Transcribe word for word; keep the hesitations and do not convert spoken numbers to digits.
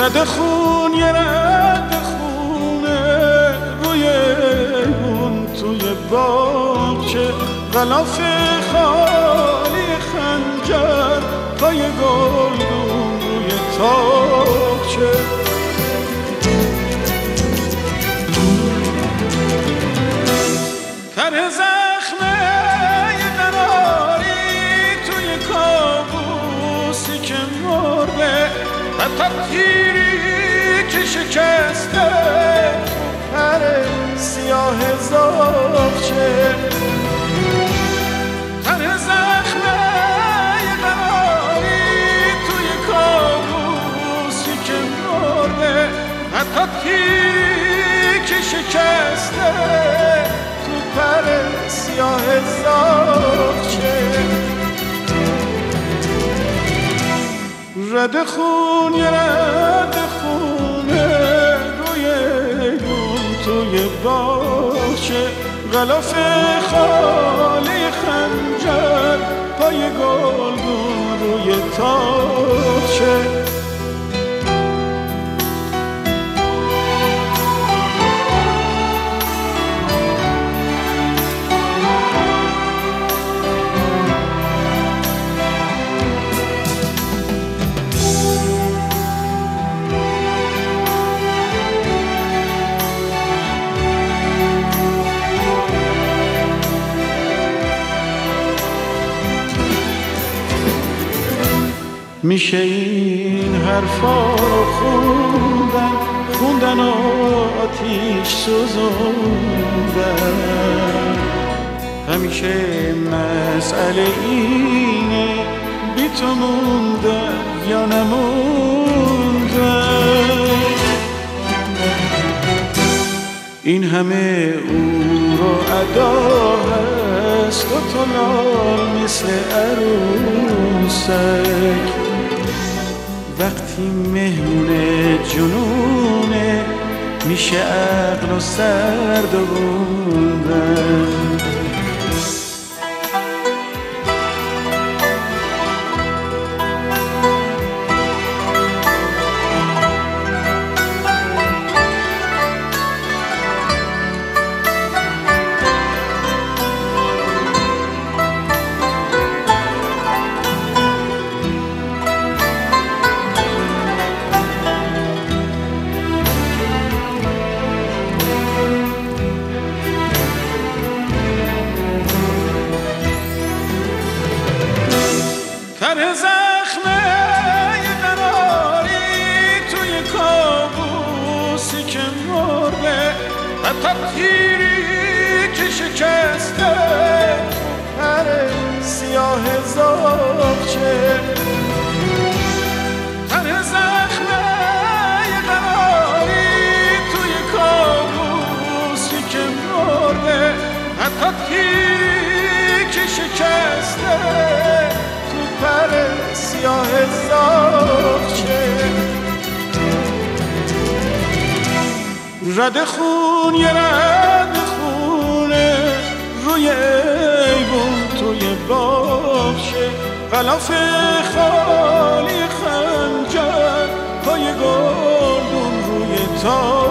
رد خون یه رد خونه روی اون توی باغچه، غلاف خالی خنجر پای گلدون روی تاقچه. ته زخمه یه قراری توی کابوسی که مرده، حتی تیری که شکسته تو پر سیاه زاغچه. ته زخمه یه قراری توی کابوسی که مرده، حتی تیری که شکسته تو پر سیاه زاغچه. رد خون یه رد خونه روی ایوون توی باغچه، غلاف خالی خنجر پای گلدون روی تاقچه. میشه این حرفا رو خوندن خوندن و آتیش سوزوندن. همیشه مسئله اینه بی تو موندن یا نموندن. این همه او رو ادا هست و تو لال مثل عروسک. وقتی مهمون جنونه میشه عقل و سر دووندن. ته زخمه یه قراری توی کابوسی که مرده، حتی تیری که شکسته تو پر سیاه زاغچه. ته زخمه یه قراری توی کابوسی که مرده، حتی تیری که شکسته پر سیاه زاغچه. رد خون یه رد خونه روی ایوون توی باغچه، غلاف خالی خنجر پای گلدون روی تاقچه.